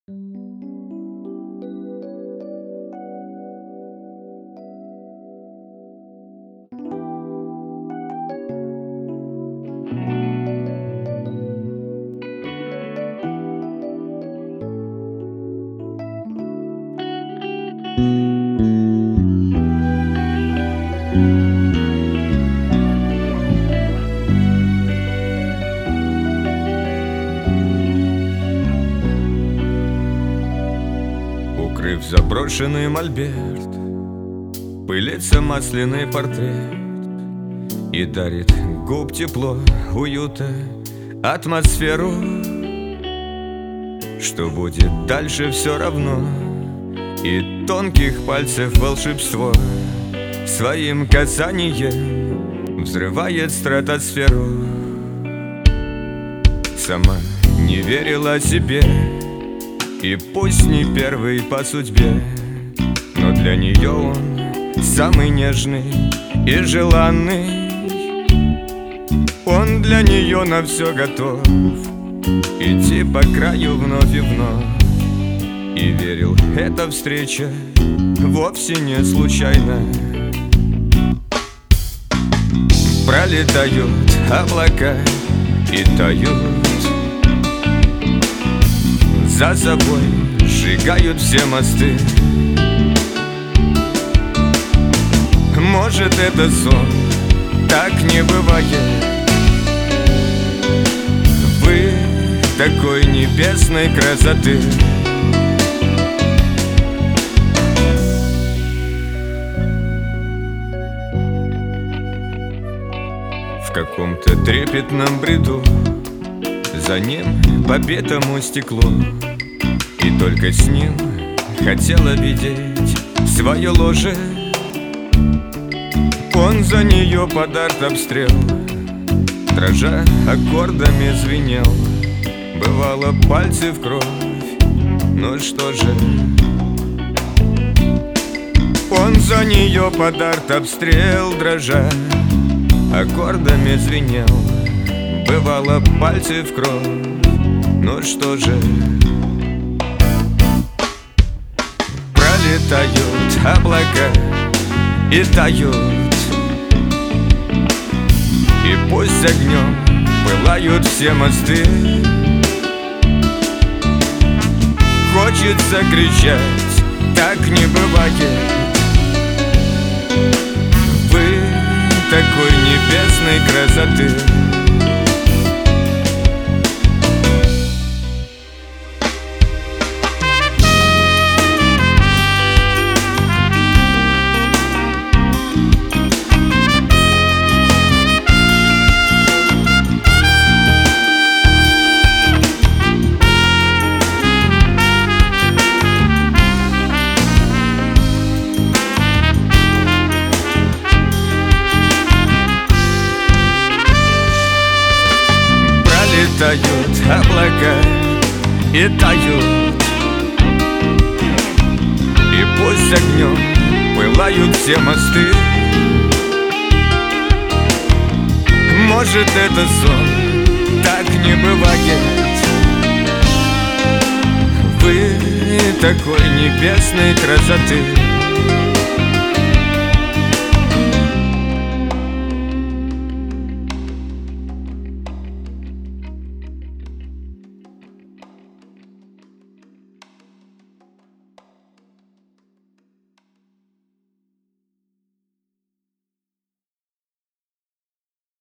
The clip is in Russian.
Укрыв заброшенный мольберт, пылится масляный портрет и дарит губ тепло, уюта, атмосферу. Что будет дальше, все равно, и тонких пальцев волшебство своим касанием взрывает стратосферу. Сама не верила себе, и пусть не первый по судьбе, но для нее он самый нежный и желанный. Он для нее на все готов, идти по краю вновь и вновь. И верил, эта встреча вовсе не случайна. Пролетают облака и тают, за собой сжигают все мосты. Может, это сон, так не бывает. Вы такой небесной красоты. В каком-то трепетном бреду за ним по бетому стеклу, и только с ним хотела видеть свое ложе. Он за нее под артобстрел, дрожа аккордами звенел. Бывало, пальцы в кровь, но что же? Он за нее под артобстрел, дрожа аккордами звенел. Бывало, пальцы в кровь, но что же? Пролетают облака и тают, и пусть огнем пылают все мосты. Хочется кричать, так не бывает. Вы такой небесной красоты. Пролетают облака и тают, и пусть огнем пылают все мосты. Может, это сон, так не бывает. Вы такой небесной красоты.